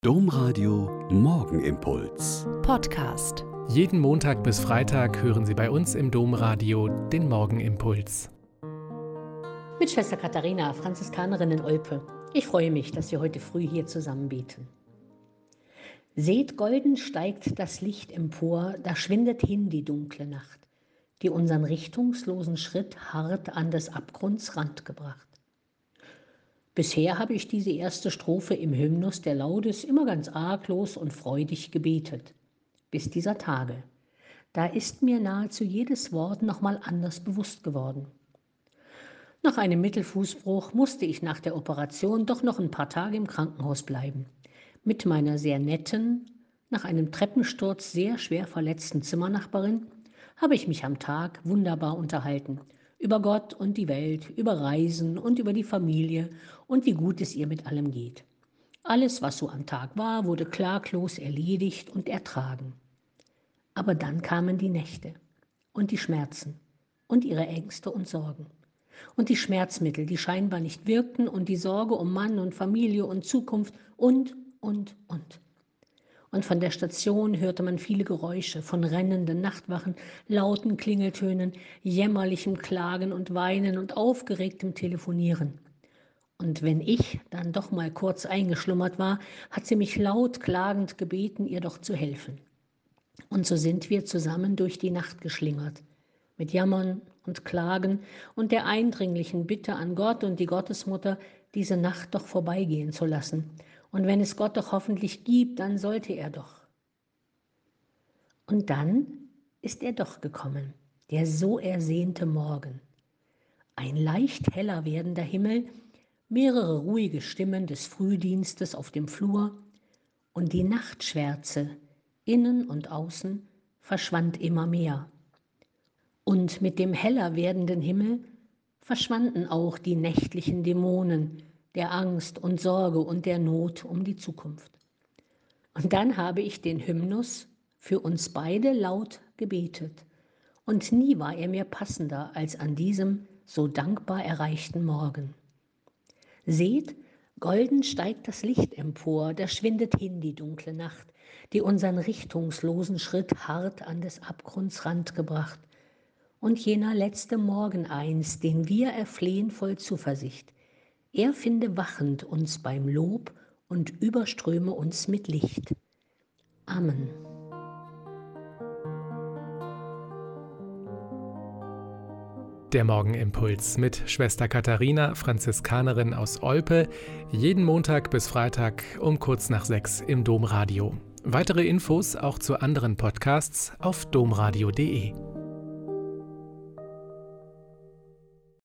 Domradio Morgenimpuls. Podcast. Jeden Montag bis Freitag hören Sie bei uns im Domradio den Morgenimpuls. Mit Schwester Katharina, Franziskanerin in Olpe. Ich freue mich, dass wir heute früh hier zusammen beten. Seht, golden steigt das Licht empor, da schwindet hin die dunkle Nacht, die unseren richtungslosen Schritt hart an des Abgrunds Rand gebracht. Bisher habe ich diese erste Strophe im Hymnus der Laudes immer ganz arglos und freudig gebetet. Bis dieser Tage. Da ist mir nahezu jedes Wort nochmal anders bewusst geworden. Nach einem Mittelfußbruch musste ich nach der Operation doch noch ein paar Tage im Krankenhaus bleiben. Mit meiner sehr netten, nach einem Treppensturz sehr schwer verletzten Zimmernachbarin habe ich mich am Tag wunderbar unterhalten. Über Gott und die Welt, über Reisen und über die Familie und wie gut es ihr mit allem geht. Alles, was so am Tag war, wurde klaglos erledigt und ertragen. Aber dann kamen die Nächte und die Schmerzen und ihre Ängste und Sorgen. Und die Schmerzmittel, die scheinbar nicht wirkten und die Sorge um Mann und Familie und Zukunft und. Und von der Station hörte man viele Geräusche von rennenden Nachtwachen, lauten Klingeltönen, jämmerlichem Klagen und Weinen und aufgeregtem Telefonieren. Und wenn ich dann doch mal kurz eingeschlummert war, hat sie mich laut klagend gebeten, ihr doch zu helfen. Und so sind wir zusammen durch die Nacht geschlingert, mit Jammern und Klagen und der eindringlichen Bitte an Gott und die Gottesmutter, diese Nacht doch vorbeigehen zu lassen. Und wenn es Gott doch hoffentlich gibt, dann sollte er doch. Und dann ist er doch gekommen, der so ersehnte Morgen. Ein leicht heller werdender Himmel, mehrere ruhige Stimmen des Frühdienstes auf dem Flur und die Nachtschwärze, innen und außen, verschwand immer mehr. Und mit dem heller werdenden Himmel verschwanden auch die nächtlichen Dämonen der Angst und Sorge und der Not um die Zukunft. Und dann habe ich den Hymnus für uns beide laut gebetet. Und nie war er mir passender als an diesem so dankbar erreichten Morgen. Seht, golden steigt das Licht empor, da schwindet hin die dunkle Nacht, die unseren richtungslosen Schritt hart an des Abgrunds Rand gebracht. Und jener letzte Morgen einst, den wir erflehen voll Zuversicht, er finde wachend uns beim Lob und überströme uns mit Licht. Amen. Der Morgenimpuls mit Schwester Katharina, Franziskanerin aus Olpe, jeden Montag bis Freitag um kurz nach 6 im Domradio. Weitere Infos auch zu anderen Podcasts auf domradio.de.